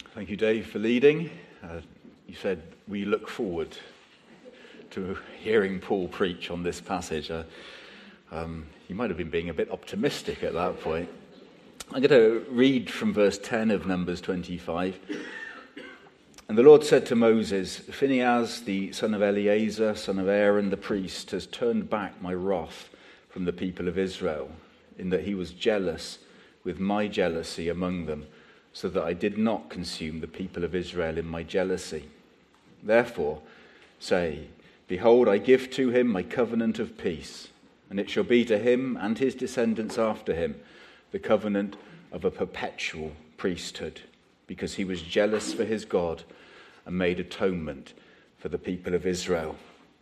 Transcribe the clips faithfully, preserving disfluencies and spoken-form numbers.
Thank you, Dave, for leading. Uh, you said we look forward to hearing Paul preach on this passage. Uh, um, you might have been being a bit optimistic at that point. I'm going to read from verse ten of Numbers twenty-five. And the Lord said to Moses, Phinehas, the son of Eleazar, son of Aaron the priest, has turned back my wrath from the people of Israel, in that he was jealous with my jealousy among them, so that I did not consume the people of Israel in my jealousy. Therefore, say, Behold, I give to him my covenant of peace, and it shall be to him and his descendants after him the covenant of a perpetual priesthood, because he was jealous for his God and made atonement for the people of Israel.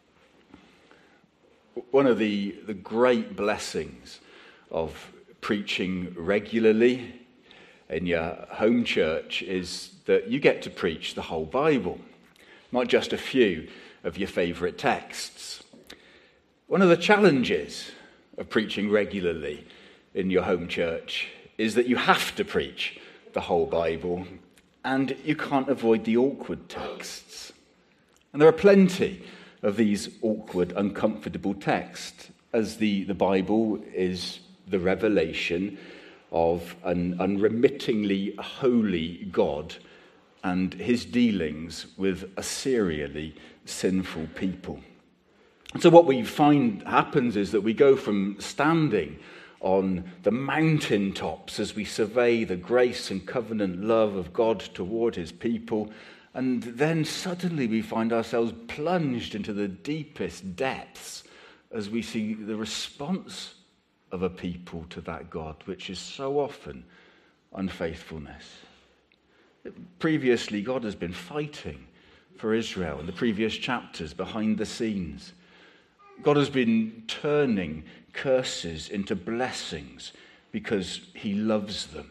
One of the, the great blessings of preaching regularly in your home church is that you get to preach the whole Bible, not just a few of your favourite texts. One of the challenges of preaching regularly in your home church is that you have to preach the whole Bible, and you can't avoid the awkward texts. And there are plenty of these awkward, uncomfortable texts, as the, the Bible is the revelation of an unremittingly holy God and his dealings with a serially sinful people. And so what we find happens is that we go from standing on the mountaintops as we survey the grace and covenant love of God toward his people, and then suddenly we find ourselves plunged into the deepest depths as we see the response of a people to that God, which is so often unfaithfulness. Previously, God has been fighting for Israel in the previous chapters behind the scenes. God has been turning curses into blessings because he loves them.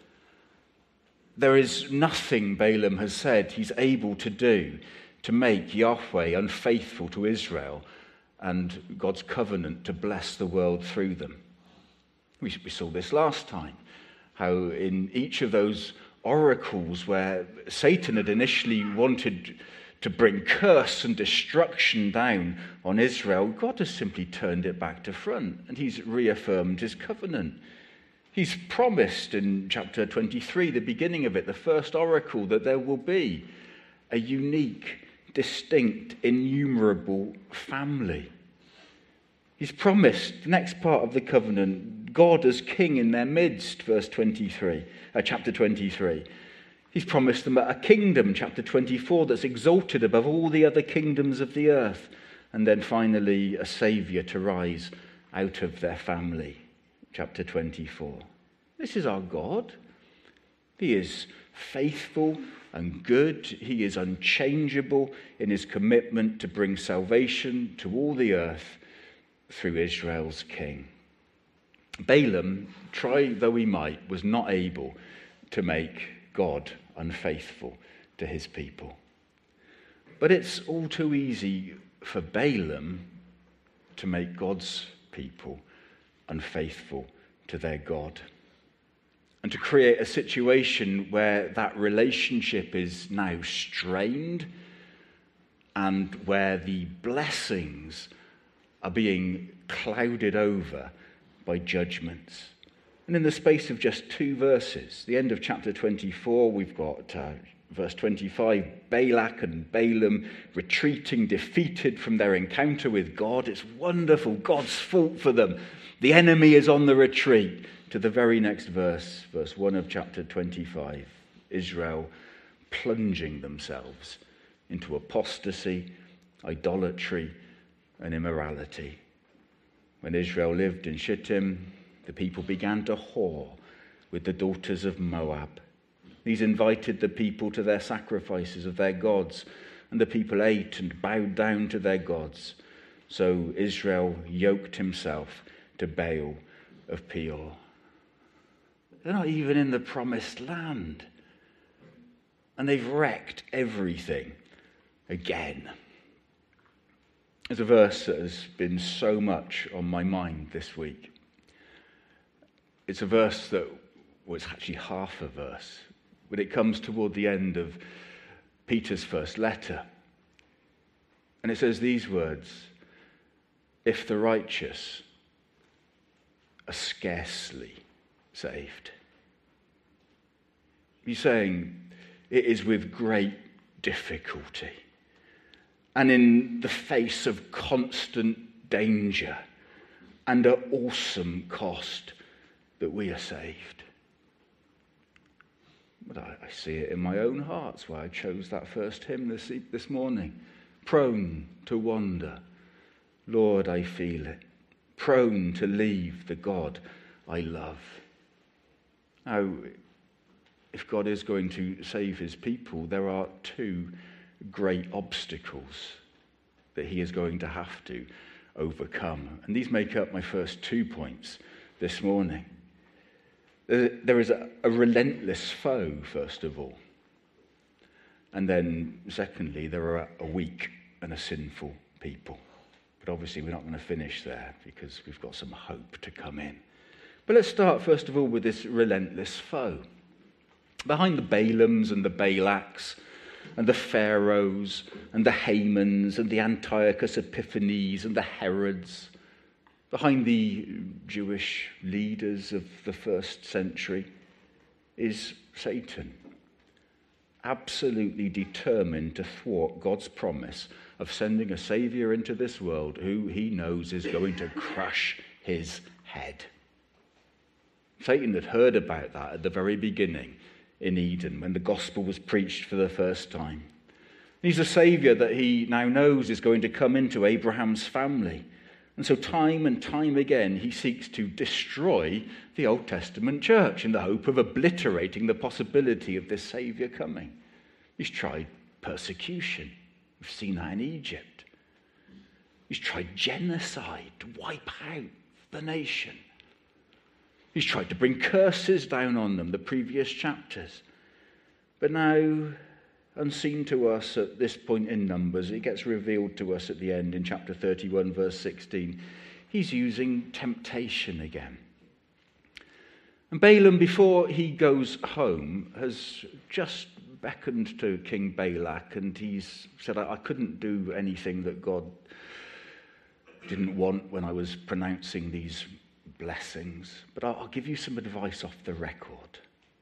There is nothing, Balaam has said, he's able to do to make Yahweh unfaithful to Israel and God's covenant to bless the world through them. We saw this last time, how in each of those oracles where Satan had initially wanted to bring curse and destruction down on Israel, God has simply turned it back to front, and he's reaffirmed his covenant. He's promised in chapter twenty-three, the beginning of it, the first oracle, that there will be a unique, distinct, innumerable family. He's promised, the next part of the covenant, God as king in their midst, verse twenty-three, uh, chapter twenty-three. He's promised them a kingdom, chapter twenty-four, that's exalted above all the other kingdoms of the earth. And then finally, a saviour to rise out of their family, chapter twenty-four. This is our God. He is faithful and good. He is unchangeable in his commitment to bring salvation to all the earth through Israel's king. Balaam, try though he might, was not able to make God unfaithful to his people. But it's all too easy for Balaam to make God's people unfaithful to their God, and to create a situation where that relationship is now strained and where the blessings are being clouded over by judgments. And in the space of just two verses, the end of chapter twenty-four, we've got uh, verse twenty-five, Balak and Balaam retreating, defeated from their encounter with God. It's wonderful, God's fault for them. The enemy is on the retreat. To the very next verse, verse one of chapter twenty-five, Israel plunging themselves into apostasy, idolatry, and immorality. When Israel lived in Shittim, the people began to whore with the daughters of Moab. These invited the people to their sacrifices of their gods, and the people ate and bowed down to their gods. So Israel yoked himself to Baal of Peor. They're not even in the promised land, and they've wrecked everything again. There's a verse that has been so much on my mind this week. It's a verse that was actually half a verse, when it comes toward the end of Peter's first letter. And it says these words, "If the righteous are scarcely saved." He's saying it is with great difficulty and in the face of constant danger and at awesome cost that we are saved. But I, I see it in my own heart. That's why I chose that first hymn this, this morning. Prone to wander, Lord, I feel it. Prone to leave the God I love. Now, if God is going to save his people, there are two great obstacles that he is going to have to overcome. And these make up my first two points this morning. There is a, a relentless foe, first of all. And then, secondly, there are a weak and a sinful people. But obviously we're not going to finish there because we've got some hope to come in. But let's start, first of all, with this relentless foe. Behind the Balaams and the Balaks and the Pharaohs and the Hamans and the Antiochus Epiphanes and the Herods, behind the Jewish leaders of the first century, is Satan, absolutely determined to thwart God's promise of sending a Saviour into this world who he knows is going to crush his head. Satan had heard about that at the very beginning in Eden when the gospel was preached for the first time. He's a Saviour that he now knows is going to come into Abraham's family. And so time and time again he seeks to destroy the Old Testament church in the hope of obliterating the possibility of this Saviour coming. He's tried persecution. We've seen that in Egypt. He's tried genocide to wipe out the nation. He's tried to bring curses down on them, the previous chapters. But now, unseen to us at this point in Numbers, it gets revealed to us at the end in chapter thirty-one, verse sixteen. He's using temptation again. And Balaam, before he goes home, has just beckoned to King Balak, and he's said, I couldn't do anything that God didn't want when I was pronouncing these blessings, but I'll give you some advice off the record.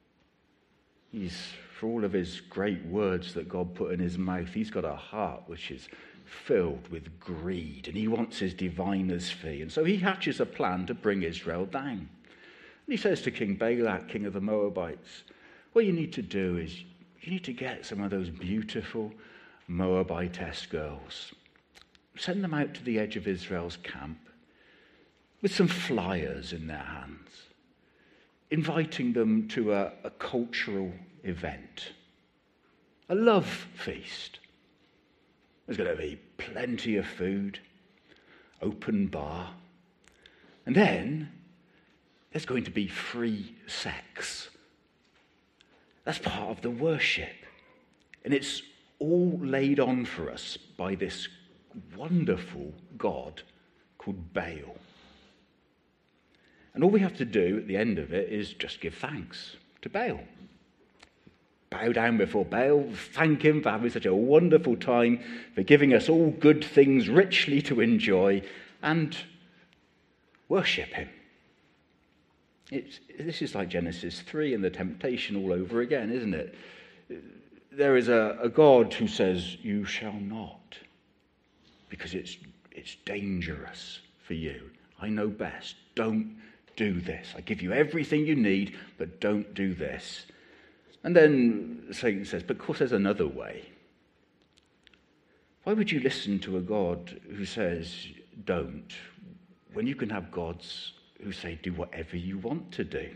He's, for all of his great words that God put in his mouth, he's got a heart which is filled with greed, and he wants his diviner's fee. And so he hatches a plan to bring Israel down. And he says to King Balak, king of the Moabites, what you need to do is you need to get some of those beautiful Moabitess girls. Send them out to the edge of Israel's camp with some flyers in their hands, inviting them to a, a cultural event, a love feast. There's going to be plenty of food, open bar, and then there's going to be free sex. That's part of the worship. And it's all laid on for us by this wonderful God called Baal. And all we have to do at the end of it is just give thanks to Baal. Bow down before Baal, thank him for having such a wonderful time, for giving us all good things richly to enjoy, and worship him. It's, this is like Genesis three and the temptation all over again, isn't it? There is a, a God who says, you shall not, because it's, it's dangerous for you. I know best. Don't do this. I give you everything you need, but don't do this. And then Satan says, but of course there's another way. Why would you listen to a God who says, don't, when you can have gods who say, do whatever you want to do?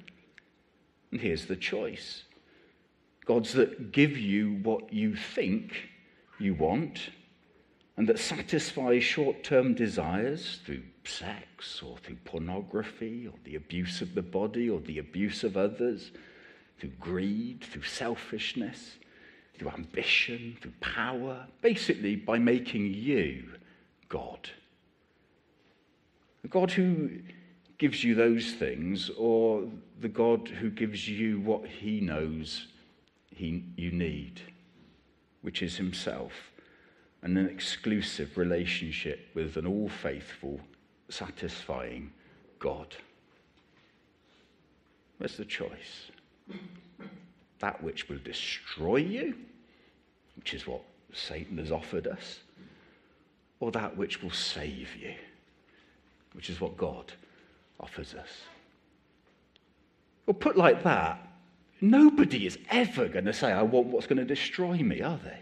And here's the choice. Gods that give you what you think you want and that satisfy short-term desires through sex or through pornography or the abuse of the body or the abuse of others, through greed, through selfishness, through ambition, through power, basically by making you God. A God who gives you those things, or the God who gives you what he knows he, you need, which is himself, and an exclusive relationship with an all-faithful, satisfying God. Where's the choice? That which will destroy you, which is what Satan has offered us, or that which will save you, which is what God offers us. Well, put like that, nobody is ever going to say, I want what's going to destroy me, are they?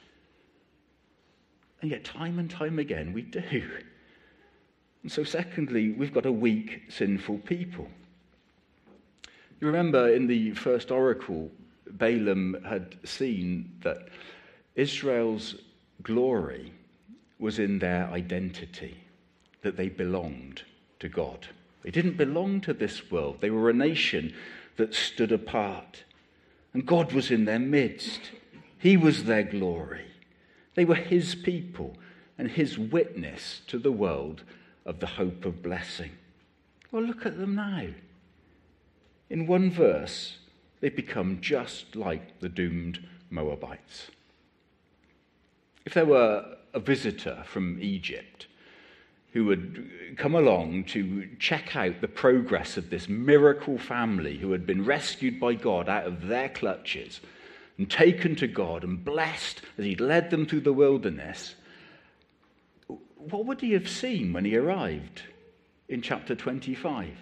And yet time and time again we do. And so secondly, we've got a weak, sinful people. You remember in the first oracle, Balaam had seen that Israel's glory was in their identity, that they belonged to God. They didn't belong to this world. They were a nation that stood apart. And God was in their midst. He was their glory. They were his people and his witness to the world of the hope of blessing. Well, look at them now. In one verse, they become just like the doomed Moabites. If there were a visitor from Egypt who had come along to check out the progress of this miracle family who had been rescued by God out of their clutches and taken to God and blessed as he'd led them through the wilderness, what would he have seen when he arrived in chapter twenty-five?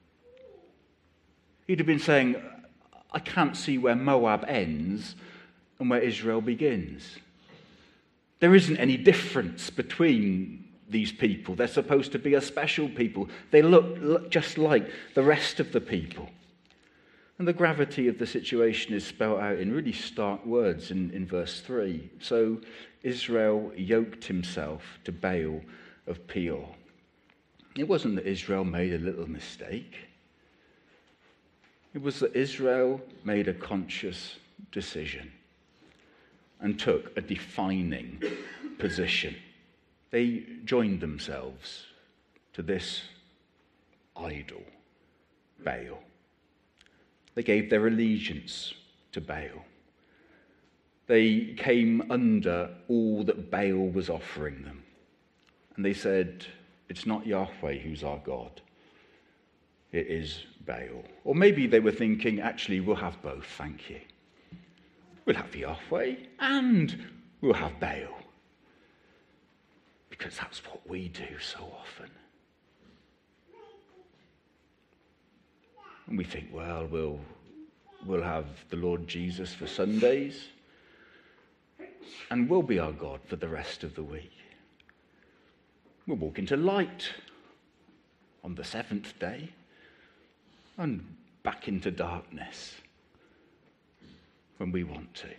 He'd have been saying, I can't see where Moab ends and where Israel begins. There isn't any difference between these people. They're supposed to be a special people. They look, look just like the rest of the people. And the gravity of the situation is spelled out in really stark words in, in verse three. So Israel yoked himself to Baal of Peor. It wasn't that Israel made a little mistake. It was that Israel made a conscious decision and took a defining position. They joined themselves to this idol, Baal. They gave their allegiance to Baal. They came under all that Baal was offering them. And they said, it's not Yahweh who's our God. It is Baal. Or maybe they were thinking, actually, we'll have both, thank you. We'll have Yahweh and we'll have Baal. Because that's what we do so often. And we think, well, we'll, we'll have the Lord Jesus for Sundays, and we'll be our God for the rest of the week. We'll walk into light on the seventh day, and back into darkness when we want to.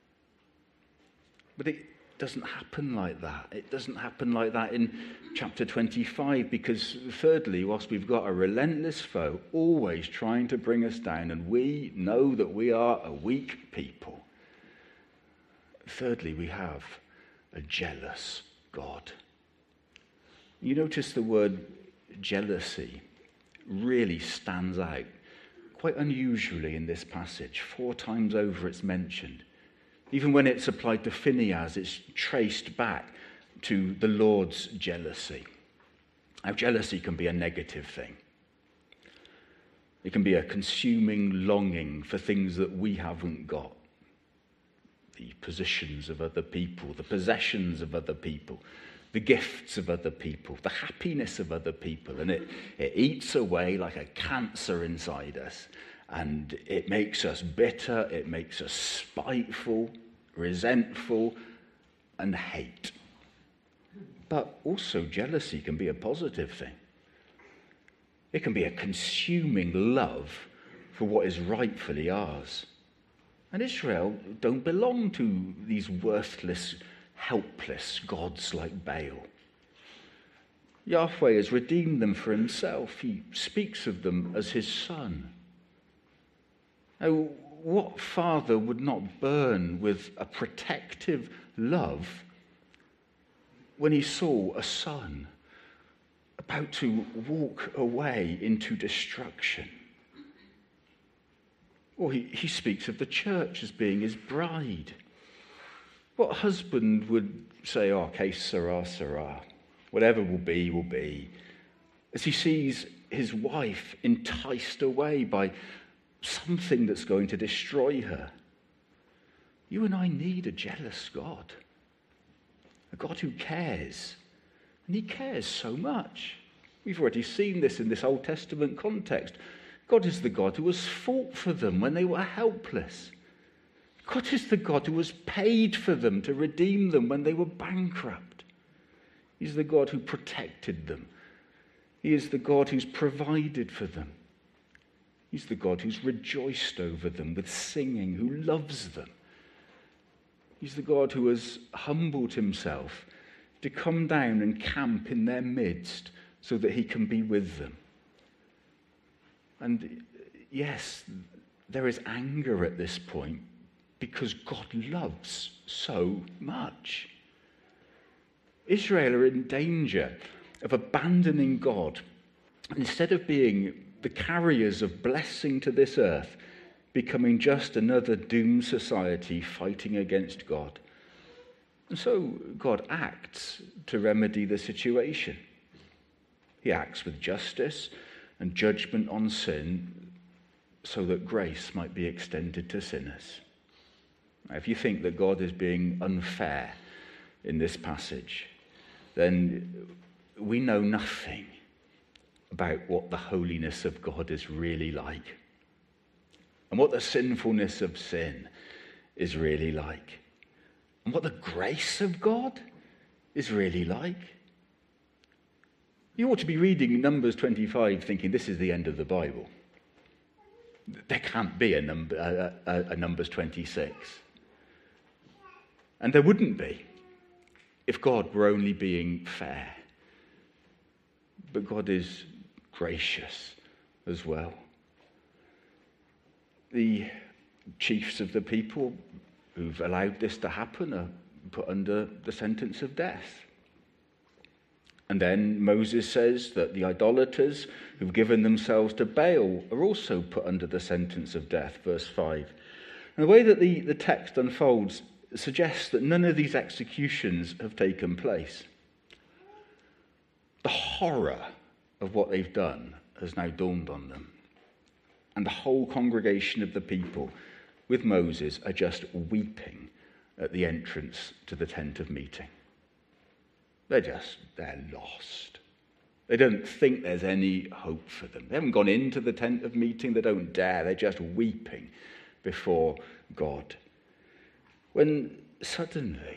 But it doesn't happen like that. It doesn't happen like that in chapter twenty-five, because thirdly, whilst we've got a relentless foe always trying to bring us down, and we know that we are a weak people, thirdly, we have a jealous God. You notice the word jealousy really stands out quite unusually in this passage. Four times over it's mentioned. Even when it's applied to Phinehas, it's traced back to the Lord's jealousy. Now, jealousy can be a negative thing. It can be a consuming longing for things that we haven't got. The positions of other people, the possessions of other people, the gifts of other people, the happiness of other people. And it, it eats away like a cancer inside us. And it makes us bitter, it makes us spiteful, resentful, and hate. But also jealousy can be a positive thing. It can be a consuming love for what is rightfully ours. And Israel don't belong to these worthless, helpless gods like Baal. Yahweh has redeemed them for himself. He speaks of them as his son. Now, what father would not burn with a protective love when he saw a son about to walk away into destruction? Or he, he speaks of the church as being his bride. What husband would say, oh, que sera, sera, whatever will be, will be, as he sees his wife enticed away by something that's going to destroy her? You and I need a jealous God, a God who cares, and he cares so much. We've already seen this in this Old Testament context. God is the God who has fought for them when they were helpless. God is the God who has paid for them to redeem them when they were bankrupt. He's the God who protected them. He is the God who's provided for them. He's the God who's rejoiced over them with singing, who loves them. He's the God who has humbled himself to come down and camp in their midst so that he can be with them. And yes, there is anger at this point because God loves so much. Israel are in danger of abandoning God. Instead of being the carriers of blessing to this earth, becoming just another doomed society fighting against God. And so God acts to remedy the situation. He acts with justice and judgment on sin so that grace might be extended to sinners. Now, if you think that God is being unfair in this passage, then we know nothing about what the holiness of God is really like and what the sinfulness of sin is really like and what the grace of God is really like. You ought to be reading Numbers twenty-five thinking this is the end of the Bible. There can't be a, number, a, a, a Numbers twenty-six. And there wouldn't be if God were only being fair. But God is gracious as well. The chiefs of the people who've allowed this to happen are put under the sentence of death. And then Moses says that the idolaters who've given themselves to Baal are also put under the sentence of death, verse five. And the way that the, the text unfolds suggests that none of these executions have taken place. The horror of what they've done has now dawned on them. And the whole congregation of the people with Moses are just weeping at the entrance to the tent of meeting. They're just, they're lost. They don't think there's any hope for them. They haven't gone into the tent of meeting. They don't dare. They're just weeping before God. When suddenly,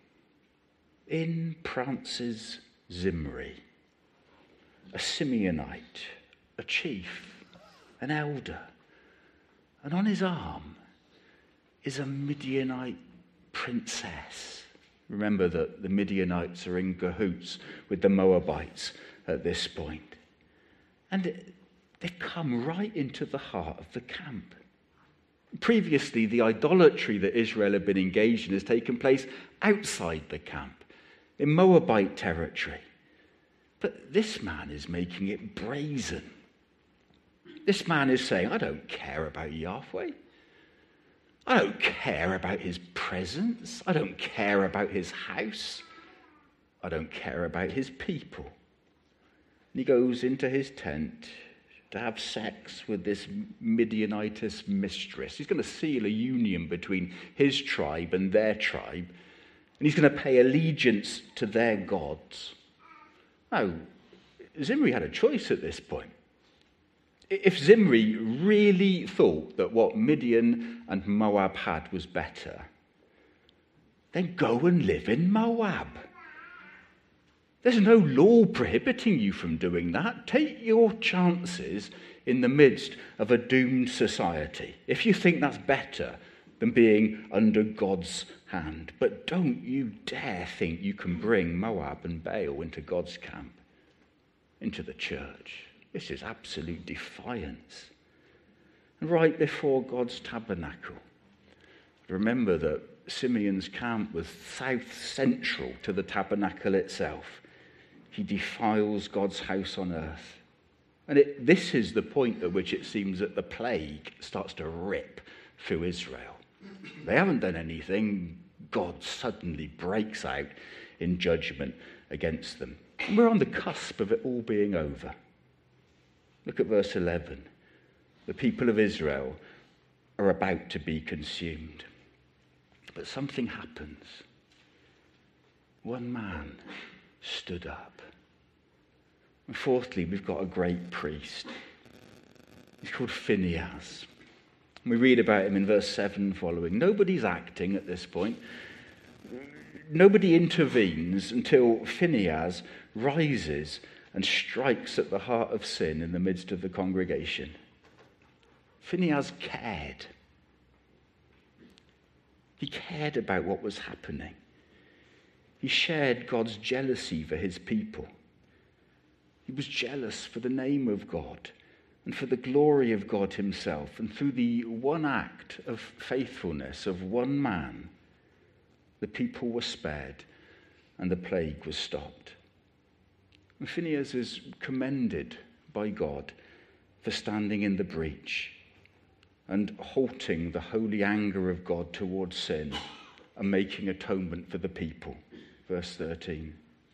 in prances Zimri, a Simeonite, a chief, an elder, and on his arm is a Midianite princess. Remember that the Midianites are in cahoots with the Moabites at this point. And they've come right into the heart of the camp. Previously, the idolatry that Israel had been engaged in has taken place outside the camp, in Moabite territory. But this man is making it brazen. This man is saying, I don't care about Yahweh. I don't care about his presence. I don't care about his house. I don't care about his people. And he goes into his tent to have sex with this Midianitess mistress. He's going to seal a union between his tribe and their tribe, and he's going to pay allegiance to their gods. Now, Zimri had a choice at this point. If Zimri really thought that what Midian and Moab had was better, then go and live in Moab. There's no law prohibiting you from doing that. Take your chances in the midst of a doomed society, if you think that's better than being under God's hand. But don't you dare think you can bring Moab and Baal into God's camp, into the church. This is absolute defiance. And right before God's tabernacle, remember that Simeon's camp was south central to the tabernacle itself. He defiles God's house on earth. And it, this is the point at which it seems that the plague starts to rip through Israel. They haven't done anything. God suddenly breaks out in judgment against them. And we're on the cusp of it all being over. Look at verse eleven. The people of Israel are about to be consumed. But something happens. One man stood up. And fourthly, we've got a great priest. He's called Phinehas. We read about him in verse seven following. Nobody's acting at this point. Nobody intervenes until Phinehas rises and strikes at the heart of sin in the midst of the congregation. Phinehas cared. He cared about what was happening. He shared God's jealousy for his people. He was jealous for the name of God and for the glory of God himself. And through the one act of faithfulness of one man, the people were spared and the plague was stopped. And Phinehas is commended by God for standing in the breach and halting the holy anger of God towards sin and making atonement for the people. Verse thirteen.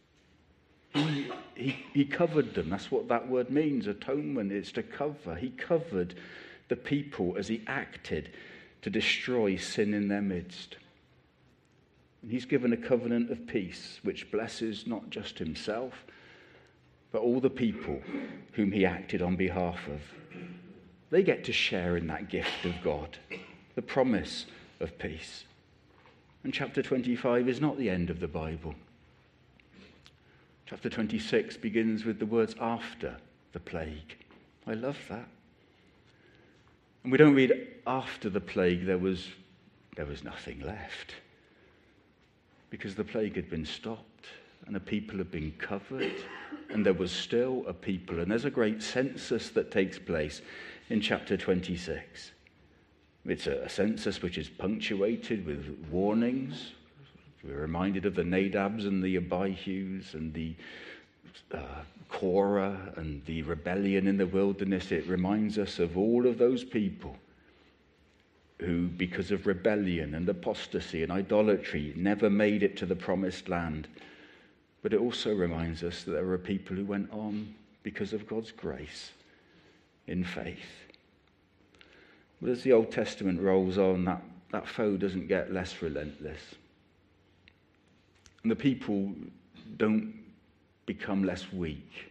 He, he, he covered them. That's what that word means. Atonement is to cover. He covered the people as he acted to destroy sin in their midst. And he's given a covenant of peace which blesses not just himself, but all the people whom he acted on behalf of. They get to share in that gift of God, the promise of peace. And chapter twenty-five is not the end of the Bible. Chapter twenty-six begins with the words after the plague. I love that. And we don't read after the plague there was there was nothing left. Because the plague had been stopped and the people had been covered and there was still a people. And there's a great census that takes place in chapter twenty-six. It's a census which is punctuated with warnings. We're reminded of the Nadabs and the Abihus and the uh, Korah and the rebellion in the wilderness. It reminds us of all of those people who, because of rebellion and apostasy and idolatry, never made it to the promised land. But it also reminds us that there are people who went on because of God's grace in faith. But as the Old Testament rolls on, that, that foe doesn't get less relentless. And the people don't become less weak.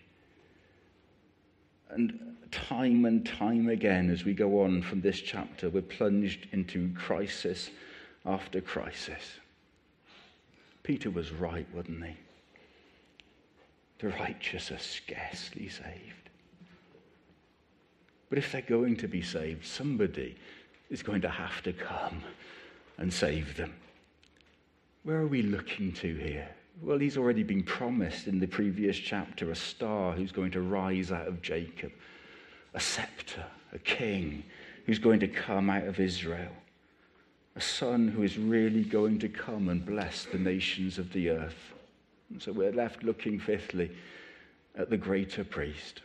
And time and time again, as we go on from this chapter, we're plunged into crisis after crisis. Peter was right, wasn't he? The righteous are scarcely saved. But if they're going to be saved, somebody is going to have to come and save them. Where are we looking to here? Well, he's already been promised in the previous chapter a star who's going to rise out of Jacob, a scepter, a king who's going to come out of Israel, a son who is really going to come and bless the nations of the earth. And so we're left looking, fifthly, at the greater priest.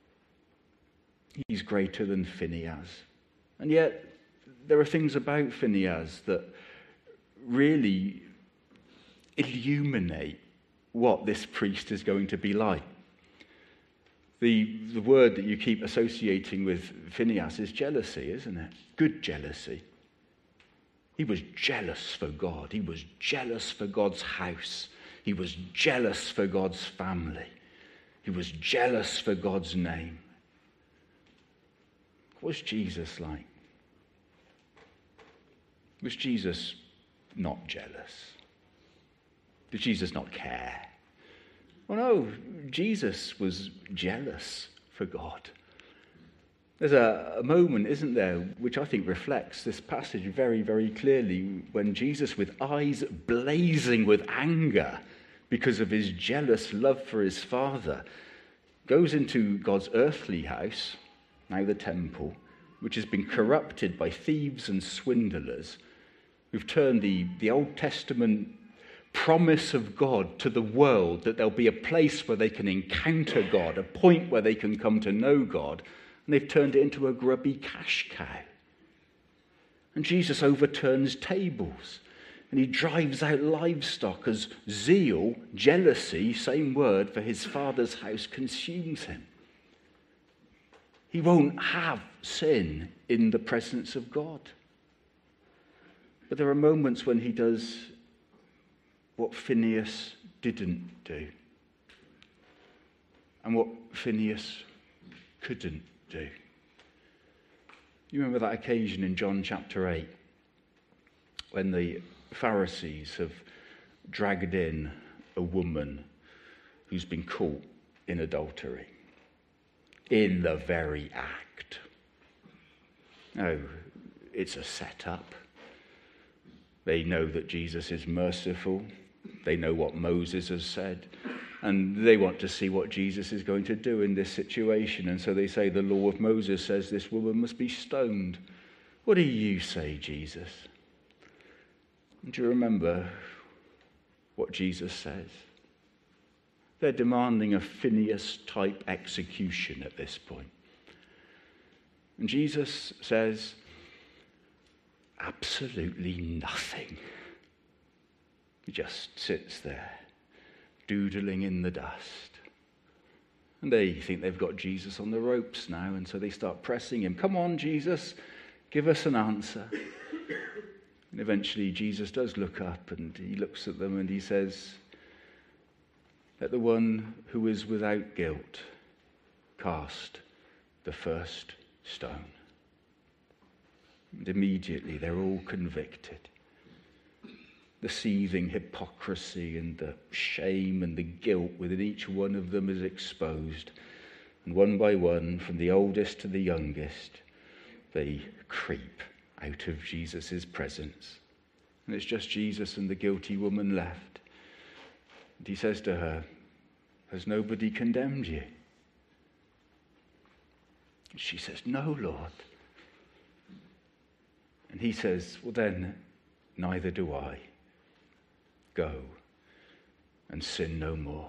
He's greater than Phinehas. And yet, there are things about Phinehas that really illuminate what this priest is going to be like. The, the word that you keep associating with Phinehas is jealousy, isn't it? Good jealousy. He was jealous for God. He was jealous for God's house. He was jealous for God's family. He was jealous for God's name. What was Jesus like? Was Jesus not jealous? Did Jesus not care? Well, no, Jesus was jealous for God. There's a, a moment, isn't there, which I think reflects this passage very, very clearly, when Jesus, with eyes blazing with anger because of his jealous love for his Father, goes into God's earthly house, now the temple, which has been corrupted by thieves and swindlers who've turned the, the Old Testament promise of God to the world that there'll be a place where they can encounter God, a point where they can come to know God, and they've turned it into a grubby cash cow. And Jesus overturns tables, and he drives out livestock as zeal, jealousy, same word, for his Father's house consumes him. He won't have sin in the presence of God. But there are moments when he does what Phinehas didn't do, and what Phinehas couldn't do. You remember that occasion in John chapter eight when the Pharisees have dragged in a woman who's been caught in adultery, in the very act. Oh, it's a setup. They know that Jesus is merciful. They know what Moses has said. And they want to see what Jesus is going to do in this situation. And so they say the law of Moses says this woman must be stoned. What do you say, Jesus? Do you remember what Jesus says? They're demanding a Phinehas-type execution at this point. And Jesus says, absolutely nothing. He just sits there, doodling in the dust. And they think they've got Jesus on the ropes now, and so they start pressing him. Come on, Jesus, give us an answer. And eventually Jesus does look up, and he looks at them and he says, let the one who is without guilt cast the first stone. And immediately they're all convicted. The seething hypocrisy and the shame and the guilt within each one of them is exposed. And one by one, from the oldest to the youngest, they creep out of Jesus' presence. And it's just Jesus and the guilty woman left. And he says to her, has nobody condemned you? And she says, no, Lord. And he says, well then, neither do I. Go and sin no more.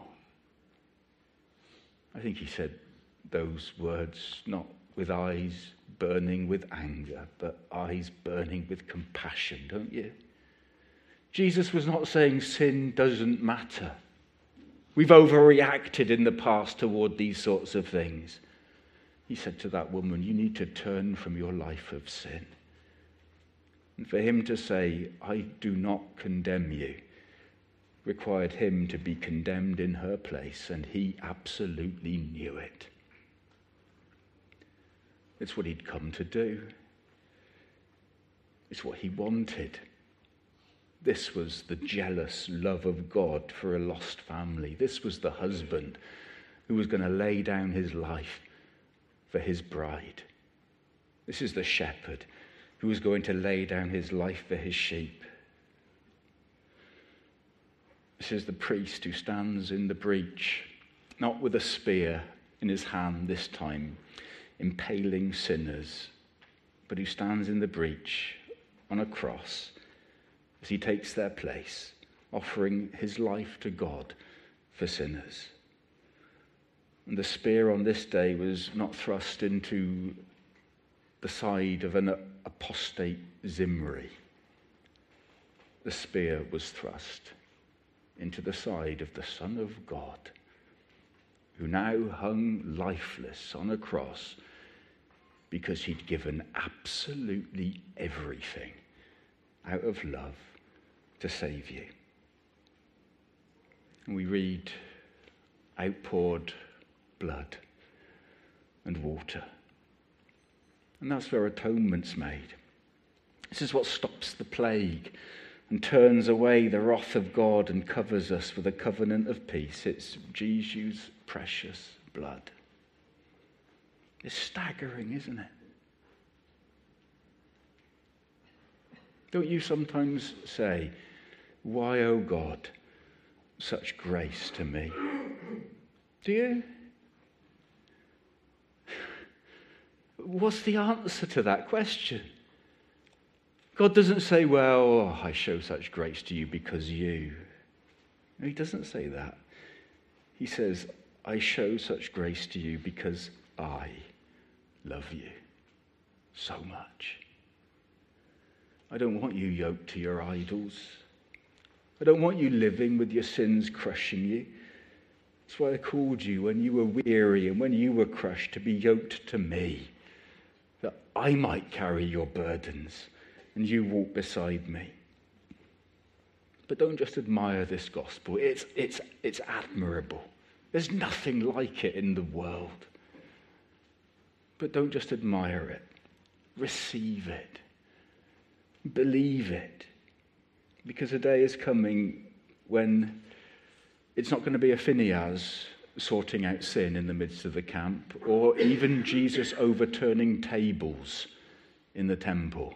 I think he said those words not with eyes burning with anger, but eyes burning with compassion, don't you? Jesus was not saying sin doesn't matter. We've overreacted in the past toward these sorts of things. He said to that woman, you need to turn from your life of sin. And for him to say, I do not condemn you, required him to be condemned in her place, and he absolutely knew it. It's what he'd come to do. It's what he wanted. This was the jealous love of God for a lost family. This was the husband who was going to lay down his life for his bride. This is the shepherd who was going to lay down his life for his sheep. This is the priest who stands in the breach, not with a spear in his hand this time, impaling sinners, but who stands in the breach on a cross as he takes their place, offering his life to God for sinners. And the spear on this day was not thrust into the side of an apostate Zimri. The spear was thrust into the side of the Son of God, who now hung lifeless on a cross because he'd given absolutely everything out of love to save you. And we read, outpoured blood and water. And that's where atonement's made. This is what stops the plague and turns away the wrath of God and covers us with a covenant of peace. It's Jesus' precious blood. It's staggering, isn't it? Don't you sometimes say, why, oh God, such grace to me? Do you? What's the answer to that question? God doesn't say, well, I show such grace to you because you. No, he doesn't say that. He says, I show such grace to you because I love you so much. I don't want you yoked to your idols. I don't want you living with your sins crushing you. That's why I called you when you were weary and when you were crushed to be yoked to me, that I might carry your burdens and you walk beside me. But don't just admire this gospel. It's, it's, it's admirable. There's nothing like it in the world. But don't just admire it. Receive it. Believe it. Because a day is coming when it's not going to be a Phinehas sorting out sin in the midst of the camp, or even Jesus overturning tables in the temple.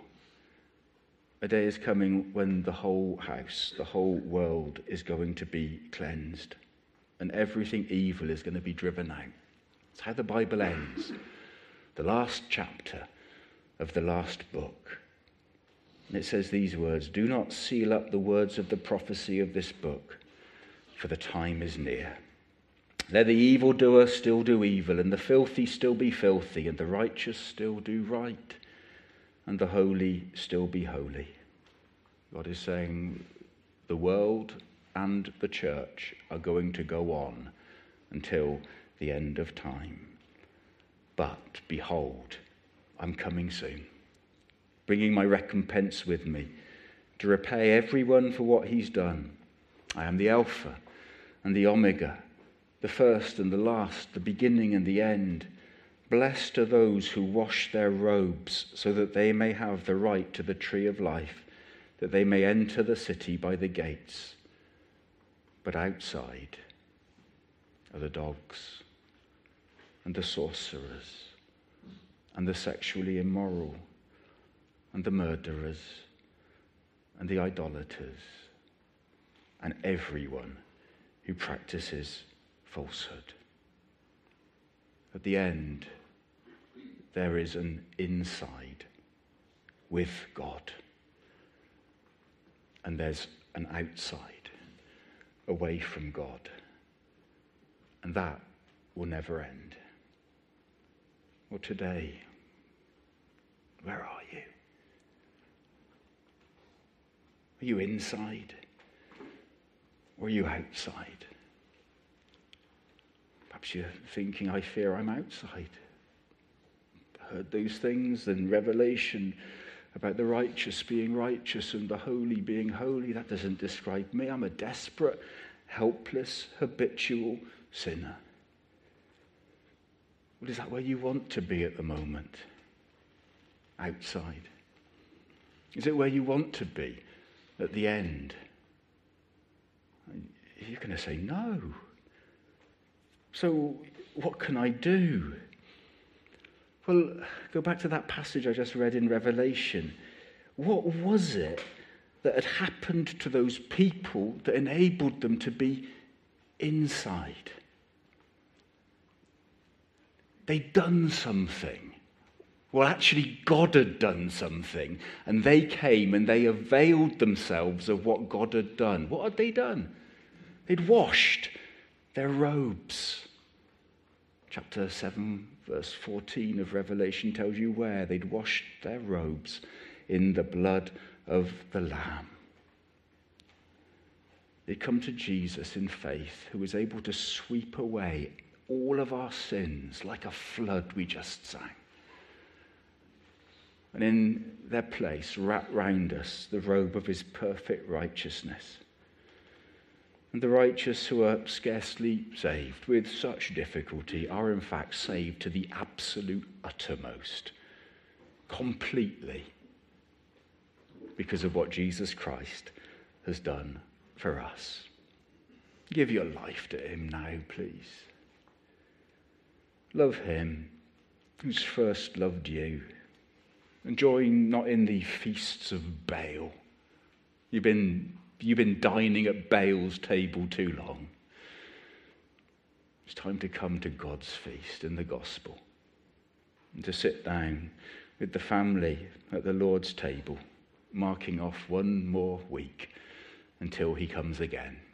A day is coming when the whole house, the whole world is going to be cleansed, and everything evil is going to be driven out. That's how the Bible ends. The last chapter of the last book. And it says these words, do not seal up the words of the prophecy of this book, for the time is near. Let the evildoer still do evil, and the filthy still be filthy, and the righteous still do right, and the holy still be holy. God is saying the world and the church are going to go on until the end of time. But behold, I'm coming soon, bringing my recompense with me to repay everyone for what he's done. I am the Alpha and the Omega, the first and the last, the beginning and the end. Blessed are those who wash their robes so that they may have the right to the tree of life, that they may enter the city by the gates. But outside are the dogs and the sorcerers and the sexually immoral and the murderers and the idolaters and everyone who practices falsehood. At the end, there is an inside with God, and there's an outside away from God, and that will never end. Well, today, where are you? Are you inside? Or are you outside? Perhaps you're thinking, I fear I'm outside. I heard those things in Revelation about the righteous being righteous and the holy being holy. That doesn't describe me. I'm a desperate, helpless, habitual sinner. Well, is that where you want to be at the moment? Outside? Is it where you want to be at the end? You're going to say no. So what can I do? Well, go back to that passage I just read in Revelation. What was it that had happened to those people that enabled them to be inside? They'd done something. Well, actually, God had done something, and they came and they availed themselves of what God had done. What had they done? They'd washed their robes. Chapter seven, verse fourteen of Revelation tells you where. They'd washed their robes in the blood of the Lamb. They'd come to Jesus in faith, who was able to sweep away all of our sins like a flood, we just sang. And in their place, wrapped round us, the robe of his perfect righteousness. And the righteous who are scarcely saved with such difficulty are in fact saved to the absolute uttermost, completely, because of what Jesus Christ has done for us. Give your life to him now, please. Love him who's first loved you. And join not in the feasts of Baal. You've been, you've been dining at Baal's table too long. It's time to come to God's feast in the gospel. And to sit down with the family at the Lord's table, marking off one more week until he comes again.